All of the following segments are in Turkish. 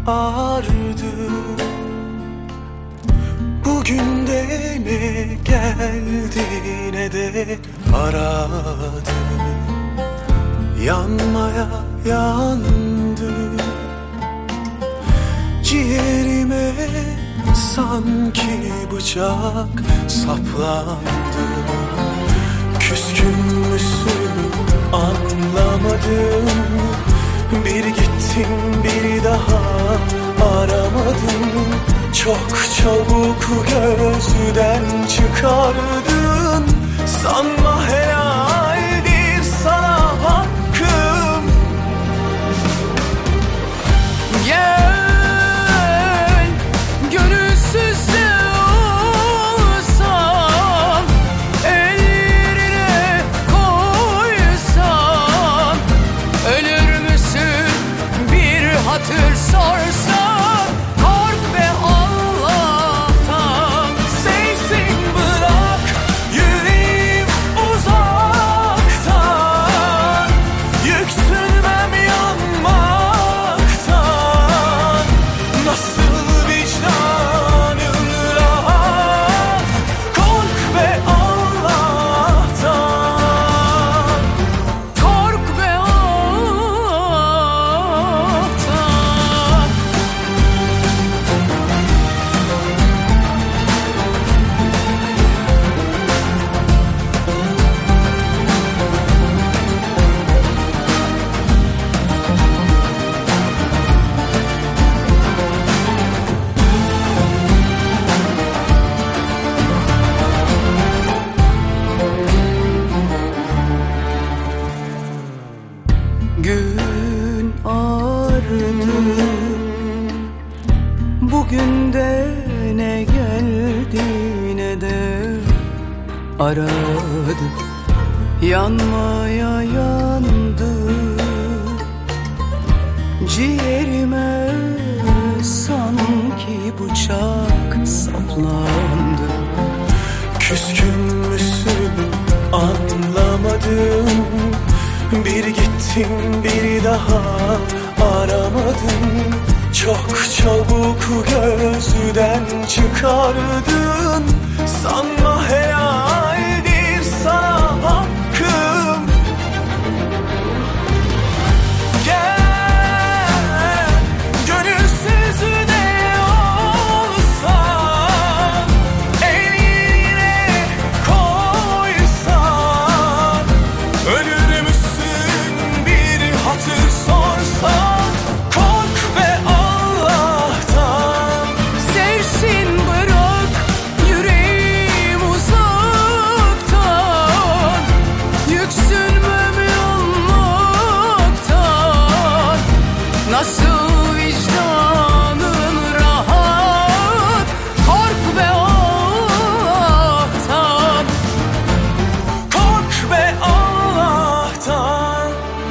ağardı. Bugün de ne geldi ne de aradı. Yanmaya yandı. Ciğerime sanki bıçak saplandı. Küskün müsün anlamadım. Bir gittin bir daha aramadın. Çok çabuk gözden çıkardın. Sanma helaldir sana hakkım. Gel gönülsüz de olsam, ellerine koysam, ölür müsün bir hatır sorsan. Gün ağardı. Bugün de ne geldi ne de aradı. Yanmaya yandı. Ciğerime sanki bıçak saplandı. Küskün müsün anlamadım. Bir gittin bir daha aramadın. Çok çabuk gözden çıkardın. Sanma helaldir sana hakkım. Gel gönülsüz de olsan, eline koysan, ölür müsün bir hatır sorsan. Kork be Allah'tan. Sevsin bırak yüreğim uzaktan. Yüksünmem yanmaktan. Nasıl vicdanın rahat. Kork be Allah'tan. Kork be Allah'tan.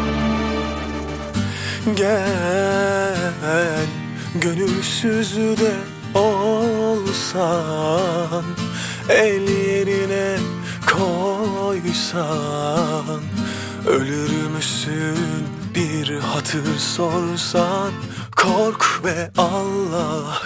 Gel gönülsüz de olsan, el yerine koysan, ölür müsün bir hatır sorsan. Kork be Allah.